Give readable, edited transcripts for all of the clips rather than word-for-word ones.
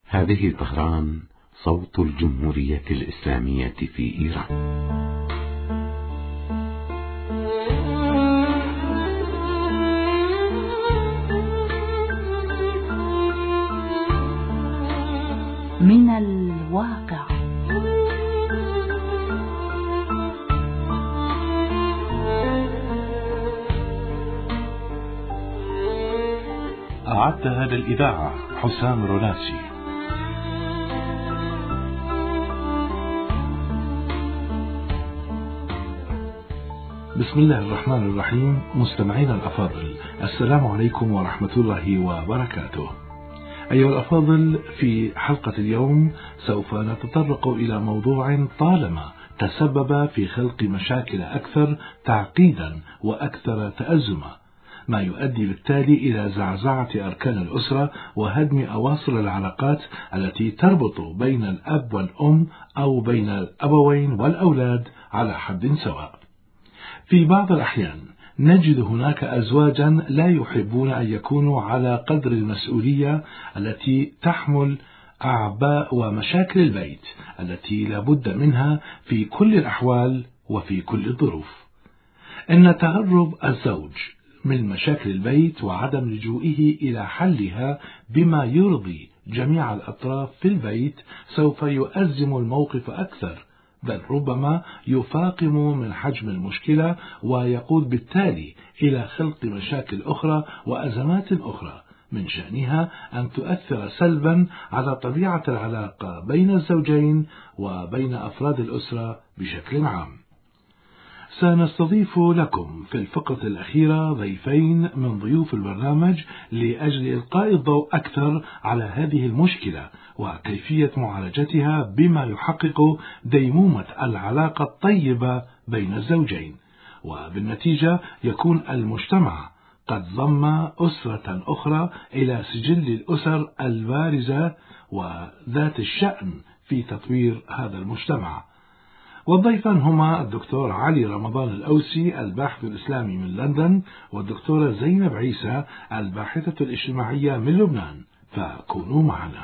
هذه طهران، صوت الجمهورية الإسلامية في إيران. من الواقع. أعدها للإذاعة حسام روناسي. بسم الله الرحمن الرحيم. مستمعينا الأفاضل، السلام عليكم ورحمة الله وبركاته. أيها الأفاضل، في حلقة اليوم سوف نتطرق إلى موضوع طالما تسبب في خلق مشاكل أكثر تعقيدا وأكثر تأزما، ما يؤدي بالتالي إلى زعزعة أركان الأسرة وهدم أواصر العلاقات التي تربط بين الأب والأم أو بين الأبوين والأولاد على حد سواء. في بعض الأحيان نجد هناك أزواجا لا يحبون أن يكونوا على قدر المسؤولية التي تحمل أعباء ومشاكل البيت التي لا بد منها في كل الأحوال وفي كل الظروف. إن تهرب الزوج من مشاكل البيت وعدم لجوئه إلى حلها بما يرضي جميع الأطراف في البيت سوف يؤزم الموقف أكثر، بل ربما يفاقم من حجم المشكلة ويقود بالتالي إلى خلق مشاكل أخرى وأزمات أخرى من شأنها أن تؤثر سلبا على طبيعة العلاقة بين الزوجين وبين أفراد الأسرة بشكل عام. سنستضيف لكم في الفقرة الأخيرة ضيفين من ضيوف البرنامج لأجل إلقاء الضوء أكثر على هذه المشكلة وكيفية معالجتها بما يحقق ديمومة العلاقة الطيبة بين الزوجين، وبالنتيجة يكون المجتمع قد ضم أسرة أخرى إلى سجل الأسر البارزة وذات الشأن في تطوير هذا المجتمع. والضيفان هما الدكتور علي رمضان الأوسي الباحث الإسلامي من لندن، والدكتورة زينب عيسى الباحثة الاجتماعية من لبنان، فكونوا معنا.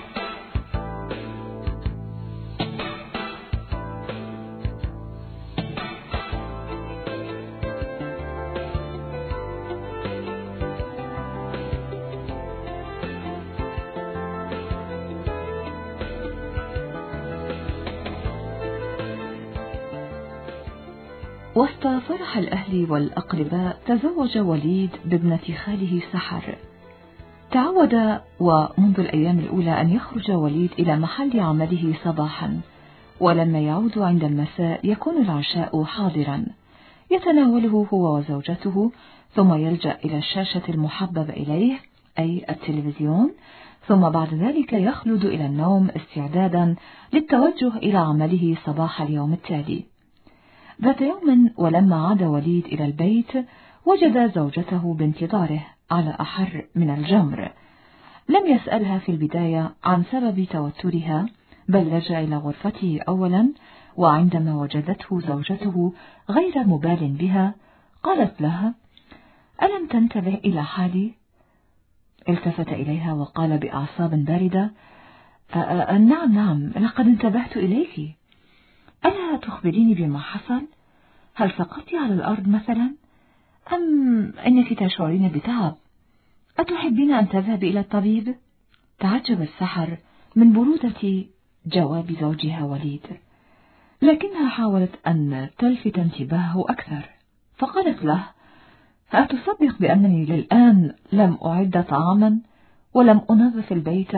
وسط فرح الأهل والأقرباء تزوج وليد بابنة خاله سحر. تعود ومنذ الأيام الأولى أن يخرج وليد إلى محل عمله صباحا، ولما يعود عند المساء يكون العشاء حاضرا يتناوله هو وزوجته، ثم يلجأ إلى الشاشة المحببة إليه أي التلفزيون، ثم بعد ذلك يخلد إلى النوم استعدادا للتوجه إلى عمله صباح اليوم التالي. ذات يوم ولما عاد وليد إلى البيت وجد زوجته بانتظاره على أحر من الجمر. لم يسألها في البداية عن سبب توترها، بل لجأ إلى غرفته أولا، وعندما وجدته زوجته غير مبال بها قالت لها: ألم تنتبه إلى حالي؟ التفت إليها وقال بأعصاب باردة: نعم لقد انتبهت إليك. ألا تخبريني بما حصل؟ هل سقطت على الأرض مثلا؟ أم أنك تشعرين بتعب؟ أتحبين أن تذهبي إلى الطبيب؟ تعجب السحر من برودة جواب زوجها وليد، لكنها حاولت أن تلفت انتباهه أكثر، فقالت له: أتصدق بأنني للآن لم أعد طعاما ولم أنظف البيت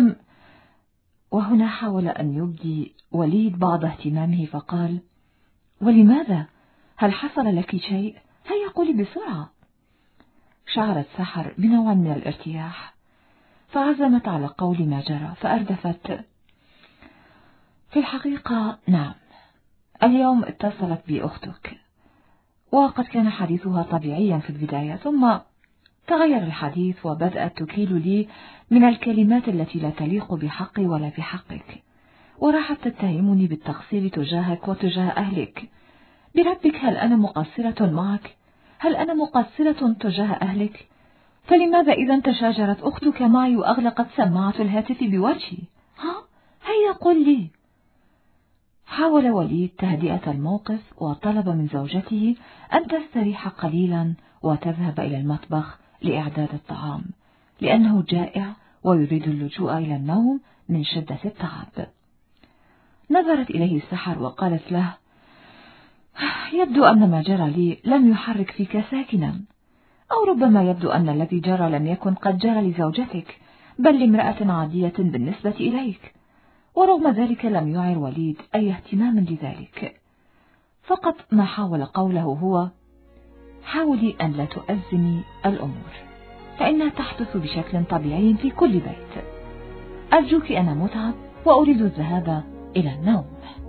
وهنا حاول أن يبدي وليد بعض اهتمامه فقال: ولماذا؟ هل حصل لك شيء؟ هيا قولي بسرعة. شعرت سحر بنوع من الارتياح، فعزمت على قول ما جرى فأردفت: في الحقيقة نعم، اليوم اتصلت بي أختك، وقد كان حديثها طبيعيا في البداية، ثم تغير الحديث وبدأت تكيل لي من الكلمات التي لا تليق بحقي ولا بحقك، وراحت تتهمني بالتقصير تجاهك وتجاه أهلك. بربك هل أنا مقصرة معك؟ هل أنا مقصرة تجاه أهلك؟ فلماذا إذا تشاجرت أختك معي وأغلقت سماعة الهاتف بوجهي؟ هيا قل لي. حاول وليد تهدئة الموقف وطلب من زوجته أن تستريح قليلا وتذهب إلى المطبخ لإعداد الطعام، لأنه جائع ويريد اللجوء إلى النوم من شدة التعب. نظرت إليه السحر وقالت له: يبدو أن ما جرى لي لم يحرك فيك ساكنا، أو ربما يبدو أن الذي جرى لم يكن قد جرى لزوجتك، بل لامرأة عادية بالنسبة إليك. ورغم ذلك لم يعر وليد أي اهتمام لذلك، فقط ما حاول قوله هو: حاولي أن لا تؤزمي الأمور، فإنها تحدث بشكل طبيعي في كل بيت. أرجوك، أنا متعب وأريد الذهاب إلى النوم.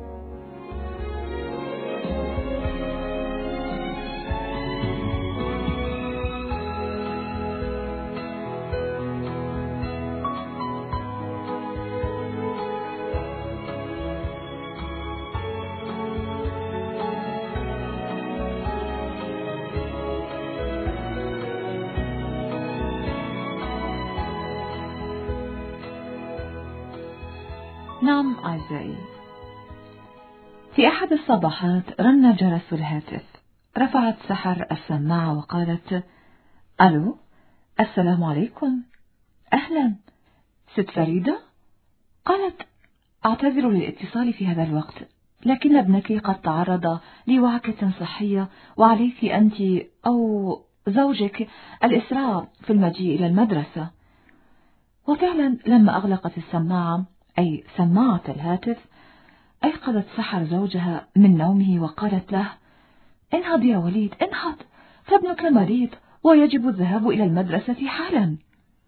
نعم أعزائي، في أحد الصباحات رن جرس الهاتف. رفعت سحر السماعة وقالت: ألو، السلام عليكم. أهلا، ست فريدة؟ قالت: أعتذر للاتصال في هذا الوقت، لكن ابنك قد تعرض لوعكة صحية، وعليك أنت أو زوجك الإسراع في المجيء إلى المدرسة. وفعلا لما أغلقت السماعة، أي سماعة الهاتف، أيقظت سحر زوجها من نومه وقالت له: انهض يا وليد، انهض، فابنك مريض ويجب الذهاب إلى المدرسة حالا.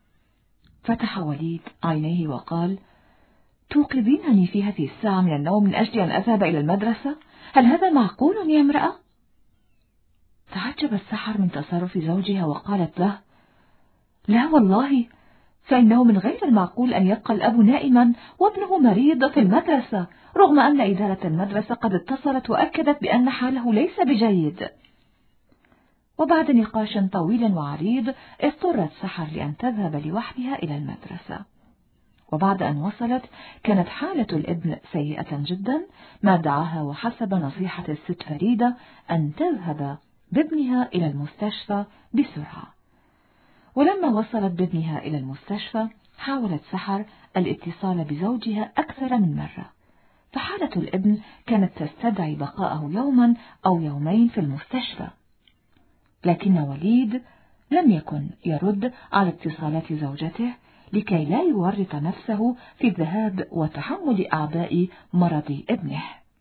فتح وليد عينيه وقال: توقظينني في هذه الساعة من النوم من أجل أن أذهب إلى المدرسة؟ هل هذا معقول يا امرأة؟ تعجبت سحر من تصرف زوجها وقالت له: لا والله، فإنه من غير المعقول أن يبقى الأب نائما وابنه مريض في المدرسة، رغم أن إدارة المدرسة قد اتصلت وأكدت بأن حاله ليس بجيد. وبعد نقاش طويل وعريض اضطرت سحر لأن تذهب لوحدها إلى المدرسة. وبعد أن وصلت كانت حالة الابن سيئة جدا، ما دعاها وحسب نصيحة الست فريدة أن تذهب بابنها إلى المستشفى بسرعة. ولما وصلت بابنها إلى المستشفى حاولت سحر الاتصال بزوجها أكثر من مرة، فحالة الابن كانت تستدعي بقاءه يوما أو يومين في المستشفى، لكن وليد لم يكن يرد على اتصالات زوجته لكي لا يورط نفسه في الذهاب وتحمل أعباء مرض ابنه.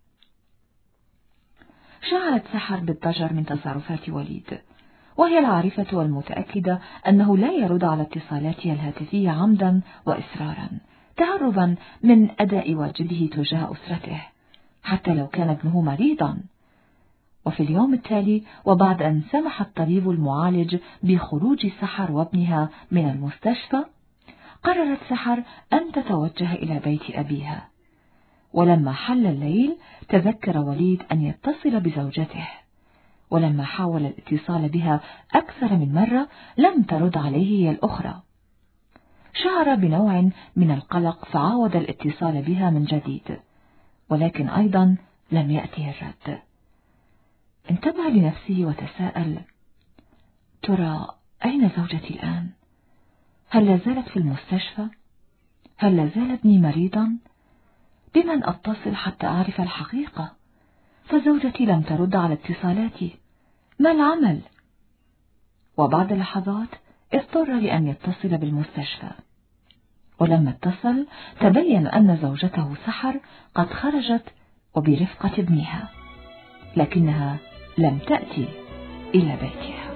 شعرت سحر بالضجر من تصرفات وليد، وهي العارفة والمتأكدة أنه لا يرد على اتصالاتها الهاتفية عمدا وإصرارا، تهربا من أداء واجبه تجاه أسرته حتى لو كان ابنه مريضا. وفي اليوم التالي، وبعد أن سمح الطبيب المعالج بخروج سحر وابنها من المستشفى، قررت سحر أن تتوجه إلى بيت أبيها. ولما حل الليل تذكر وليد أن يتصل بزوجته، ولما حاول الاتصال بها أكثر من مرة لم ترد عليه هي الأخرى. شعر بنوع من القلق فعاود الاتصال بها من جديد، ولكن أيضا لم يأته الرد. انتبه لنفسه وتساءل: ترى أين زوجتي الآن؟ هل لا زالت في المستشفى؟ هل لا زال ابني مريضا؟ بمن أتصل حتى أعرف الحقيقة؟ فزوجتي لم ترد على اتصالاتي، ما العمل؟ وبعد لحظات اضطر لأن يتصل بالمستشفى، ولما اتصل تبين أن زوجته سحر قد خرجت وبرفقة ابنها، لكنها لم تأتي إلى بيتها.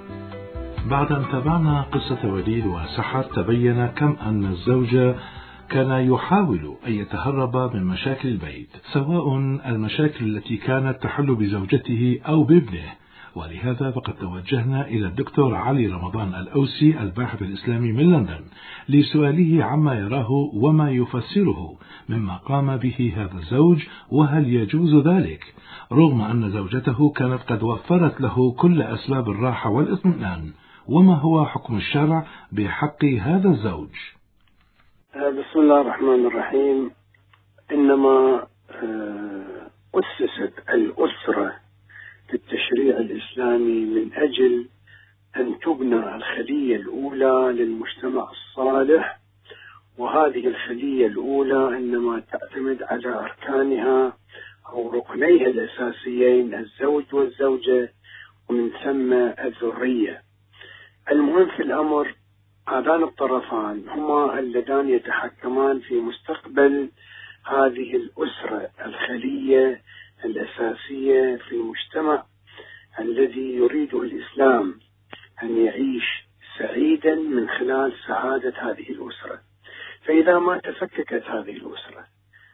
بعد أن تابعنا قصة وليد وسحر تبين كم أن الزوجة كان يحاول أن يتهرب من مشاكل البيت، سواء المشاكل التي كانت تحل بزوجته أو بابنه، ولهذا فقد توجهنا إلى الدكتور علي رمضان الأوسي الباحث الإسلامي من لندن لسؤاله عما يراه وما يفسره مما قام به هذا الزوج، وهل يجوز ذلك رغم أن زوجته كانت قد وفرت له كل أسباب الراحة والاطمئنان، وما هو حكم الشرع بحق هذا الزوج؟ بسم الله الرحمن الرحيم. إنما أسست الأسرة في التشريع الإسلامي من أجل أن تبنى الخلية الأولى للمجتمع الصالح، وهذه الخلية الأولى إنما تعتمد على أركانها أو ركنيها الأساسيين الزوج والزوجة، ومن ثم الذرية. المهم في الأمر هذان الطرفان هما اللذان يتحكمان في مستقبل هذه الأسرة، الخلية الأساسية في المجتمع الذي يريده الإسلام أن يعيش سعيدا من خلال سعادة هذه الأسرة. فإذا ما تفككت هذه الأسرة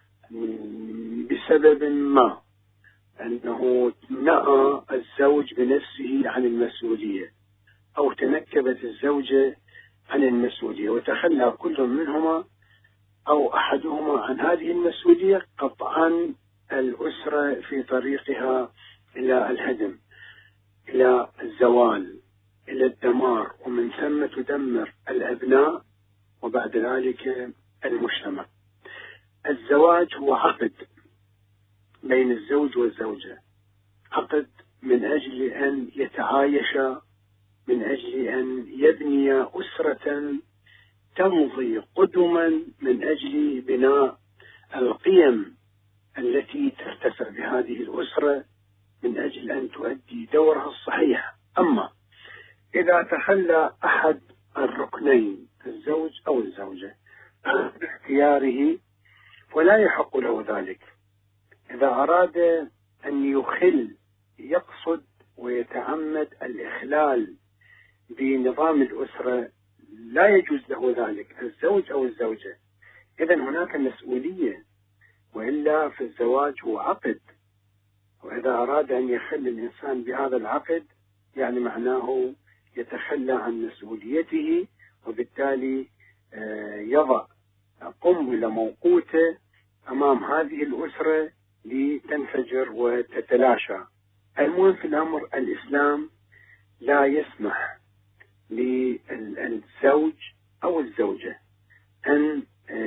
بسبب ما، أنه نأى الزوج بنفسه عن المسؤولية، أو تنكبت الزوجة عن المسؤولية وتخلى كل منهما أو أحدهما عن هذه المسؤولية، قطعا الأسرة في طريقها إلى الهدم، إلى الزوال، إلى الدمار، ومن ثم تدمر الأبناء وبعد ذلك المجتمع. الزواج هو عقد بين الزوج والزوجة، عقد من أجل أن يتعايشا، من أجل أن يبني أسرة تمضي قدما من أجل بناء القيم التي ترتفع بهذه الأسرة من أجل أن تؤدي دورها الصحيح. أما إذا تخلى أحد الركنين الزوج أو الزوجة باختياره فلا يحق له ذلك. إذا أراد أن يخل، يقصد ويتعمد الإخلال بنظام الأسرة، لا يجوز له ذلك الزوج أو الزوجة. إذن هناك مسؤولية، وإلا في الزواج هو عقد، وإذا أراد أن يخل الإنسان بهذا العقد يعني معناه يتخلى عن مسؤوليته، وبالتالي يضع قنبلة موقوتة أمام هذه الأسرة لتنفجر وتتلاشى. المهم في الأمر الإسلام لا يسمح للزوج أو الزوجة أن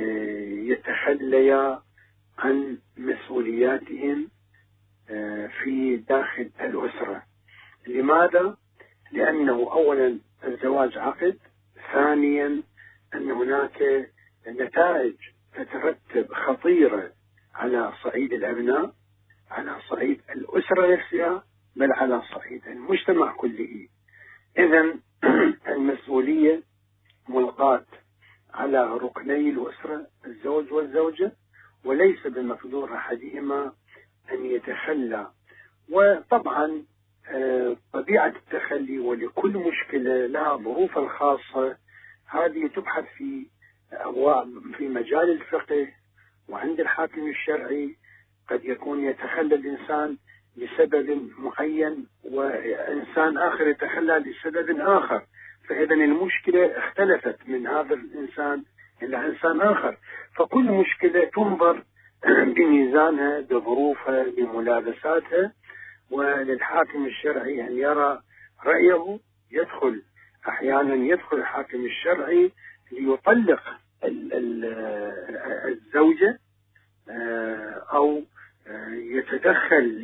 يتخليا عن مسؤولياتهم في داخل الأسرة. لماذا؟ لأنه أولا الزواج عقد، ثانيا أن هناك نتائج تترتب خطيرة على صعيد الأبناء، على صعيد الأسرة نفسها، بل على صعيد المجتمع كله. إذن المسؤولية ملقاة على ركني الأسرة الزوج والزوجة، وليس بمقدور أحدهما أن يتخلى. وطبعا طبيعة التخلي ولكل مشكلة لها ظروف الخاصة، هذه تبحث في في مجال الفقه وعند الحاكم الشرعي. قد يكون يتخلى الإنسان لسبب معين، وإنسان آخر يتخلى لسبب آخر، فإذا المشكلة اختلفت من هذا الإنسان إلى إنسان آخر. فكل مشكلة تنظر بميزانها، بظروفها، بملابساتها، وللحاكم الشرعي أن يرى رأيه. أحيانا يدخل الحاكم الشرعي ليطلق الزوجة، أو يتدخل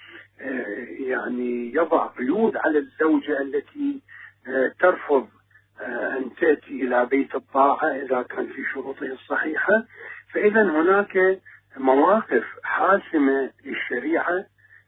يعني يضع قيود على الزوجة التي ترفض أن تأتي إلى بيت الطاعة إذا كان في شروطه الصحيحة. فإذا هناك مواقف حاسمة للشريعة،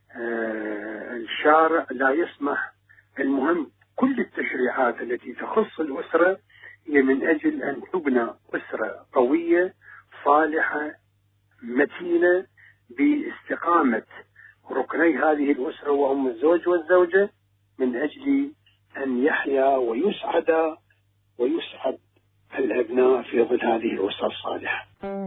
الشارع لا يسمح. المهم كل التشريعات التي تخص الأسرة هي من أجل أن تبنى أسرة قوية صالحة متينة باستقامة ركني هذه الأسرة وهم الزوج والزوجة، من أجل أن يحيا ويسعد الأبناء في ظل هذه الأسرة الصالحة.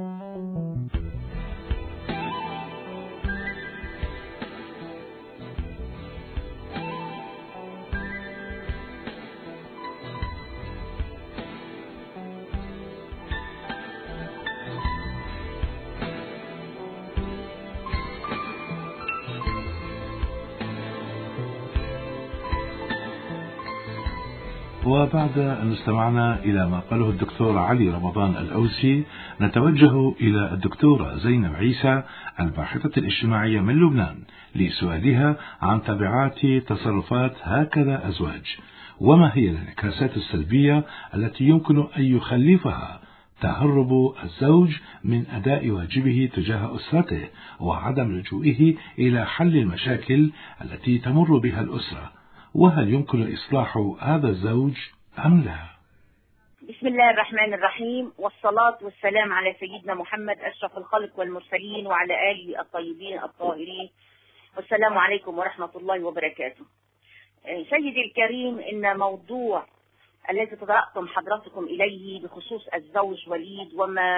وبعد أن استمعنا إلى ما قاله الدكتور علي رمضان الأوسي، نتوجه إلى الدكتورة زينب عيسى الباحثة الاجتماعية من لبنان لسؤالها عن تبعات تصرفات هكذا أزواج، وما هي الانعكاسات السلبية التي يمكن أن يخلفها تهرب الزوج من أداء واجبه تجاه أسرته وعدم لجوئه إلى حل المشاكل التي تمر بها الأسرة، وهل يمكن إصلاح هذا الزوج أم لا؟ بسم الله الرحمن الرحيم، والصلاة والسلام على سيدنا محمد أشرف الخلق والمرسلين وعلى آله الطيبين الطاهرين، والسلام عليكم ورحمة الله وبركاته. سيدي الكريم، إن موضوع الذي تطرقتم حضراتكم إليه بخصوص الزوج وليد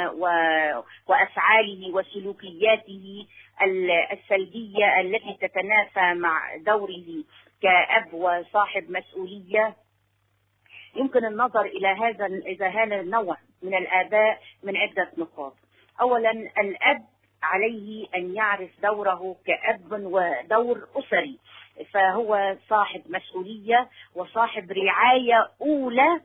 وأفعاله وسلوكياته السلبية التي تتنافى مع دوره كأب وصاحب مسؤولية، يمكن النظر إلى هذا النوع من الآباء من عدة نقاط. أولا، الأب عليه أن يعرف دوره كأب ودور أسري، فهو صاحب مسؤولية وصاحب رعاية أولى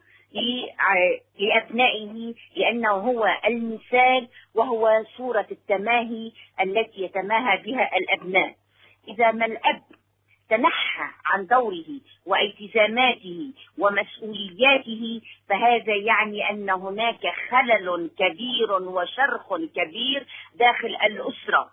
لأبنائه، لأنه هو المثال وهو صورة التماهي التي يتماهى بها الأبناء. إذا ما الأب تنحى عن دوره والتزاماته ومسؤولياته، فهذا يعني أن هناك خلل كبير وشرخ كبير داخل الأسرة.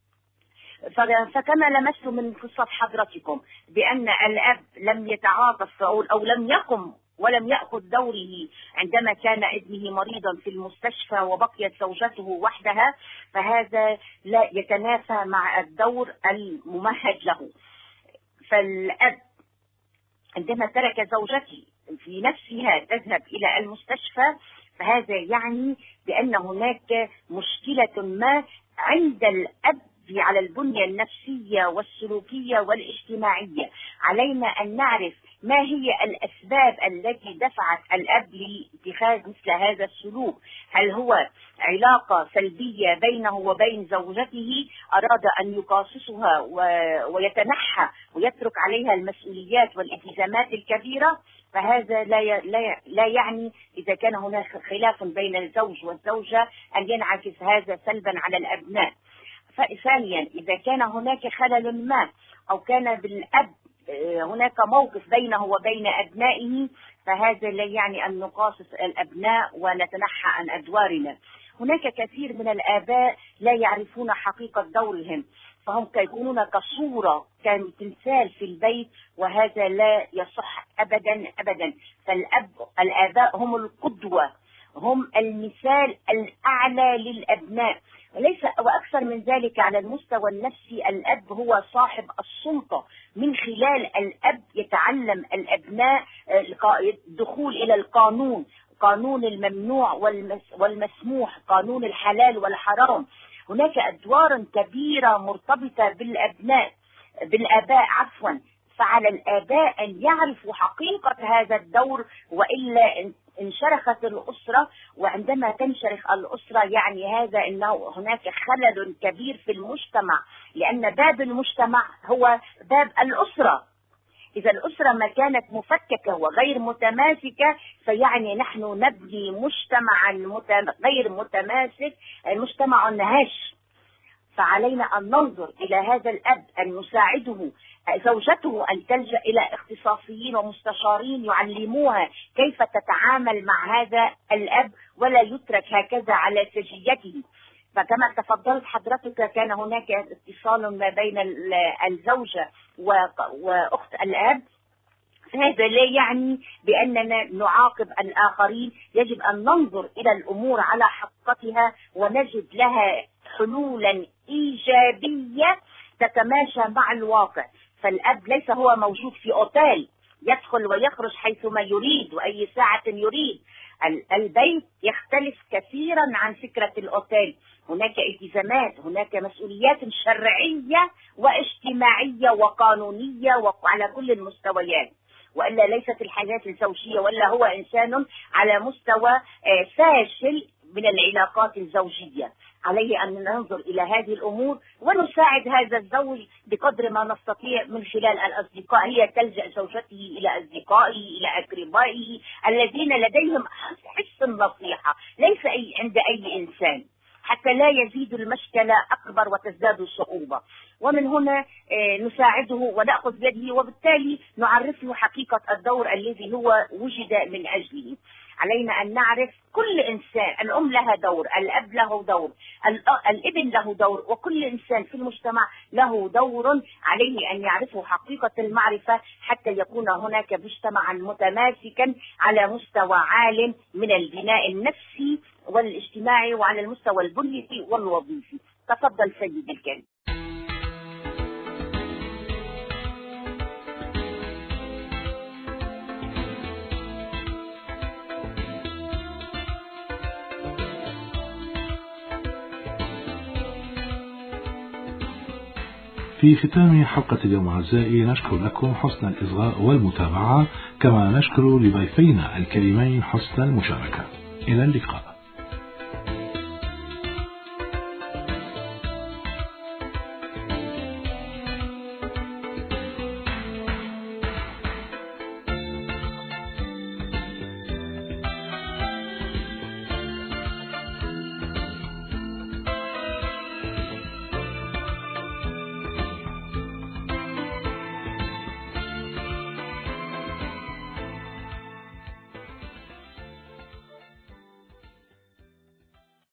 فكما لمست من قصة حضرتكم بأن الأب لم يتعاطف أو لم يقم ولم يأخذ دوره عندما كان ابنه مريضا في المستشفى وبقيت زوجته وحدها، فهذا لا يتنافى مع الدور الممهد له. فالأب عندما ترك زوجته في نفسها تذهب إلى المستشفى، فهذا يعني بأن هناك مشكلة ما عند الأب على البنية النفسية والسلوكية والاجتماعية. علينا أن نعرف ما هي الأسباب التي دفعت الأب لاتخاذ مثل هذا السلوك. هل هو علاقة سلبية بينه وبين زوجته أراد أن يقاصصها ويتنحى ويترك عليها المسؤوليات والالتزامات الكبيرة؟ فهذا لا يعني إذا كان هناك خلاف بين الزوج والزوجة أن ينعكس هذا سلبا على الأبناء. ثانيا، إذا كان هناك خلل ما أو كان بالأب هناك موقف بينه وبين أبنائه، فهذا لا يعني أن نقاصص الأبناء ونتنحى عن أدوارنا. هناك كثير من الآباء لا يعرفون حقيقة دورهم، فهم يكونون كصورة كتمثال في البيت، وهذا لا يصح أبدا أبدا. الآباء هم القدوة، هم المثال الأعلى للأبناء، وليس وأكثر من ذلك. على المستوى النفسي الأب هو صاحب السلطة، من خلال الأب يتعلم الأبناء الدخول إلى القانون، قانون الممنوع والمسموح، قانون الحلال والحرام. هناك أدوار كبيرة مرتبطة بالآباء عفوا. فعلى الآباء أن يعرفوا حقيقة هذا الدور، وإلا انشرخت الأسرة. وعندما تنشرخ الأسرة يعني هذا أنه هناك خلل كبير في المجتمع، لأن باب المجتمع هو باب الأسرة. إذا الأسرة ما كانت مفككة وغير متماسكة، فيعني نحن نبني مجتمعا غير متماسك، مجتمع هش. فعلينا أن ننظر إلى هذا الأب، أن يساعده زوجته أن تلجأ إلى اختصاصيين ومستشارين يعلموها كيف تتعامل مع هذا الأب، ولا يترك هكذا على سجيته. فكما تفضلت حضرتك، كان هناك اتصال ما بين الزوجة وأخت الأب. هذا لا يعني بأننا نعاقب الآخرين، يجب أن ننظر إلى الأمور على حقيقتها ونجد لها حلولا إيجابية تتماشى مع الواقع. فالأب ليس هو موجود في أوتيل يدخل ويخرج حيثما يريد وأي ساعة يريد. البيت يختلف كثيرا عن فكرة الأوتيل. هناك التزامات، هناك مسؤوليات شرعية واجتماعية وقانونية وعلى كل المستويات، وإلا ليست الحياة الزوجية، ولا هو إنسان على مستوى فاشل من العلاقات الزوجية. عليه أن ننظر إلى هذه الأمور ونساعد هذا الزوج بقدر ما نستطيع من خلال الأصدقاء. هي تلجأ زوجته إلى أصدقائه، إلى أقربائه الذين لديهم حس النصيحة، ليس عند أي إنسان، حتى لا يزيد المشكلة أكبر وتزداد الصعوبة. ومن هنا نساعده ونأخذ بيده، وبالتالي نعرفه حقيقة الدور الذي هو وجد من أجله. علينا أن نعرف كل إنسان، الأم لها دور، الأب له دور، الابن له دور، وكل إنسان في المجتمع له دور. عليه أن يعرفه حقيقة المعرفة حتى يكون هناك مجتمعا متماسكا على مستوى عال من البناء النفسي والاجتماعي، وعلى المستوى البنيوي والوظيفي. تفضل سيدي الكريم. في ختام حلقة اليوم أعزائي نشكر لكم حسن الإصغاء والمتابعة، كما نشكر لضيفينا الكريمين حسن المشاركة. إلى اللقاء.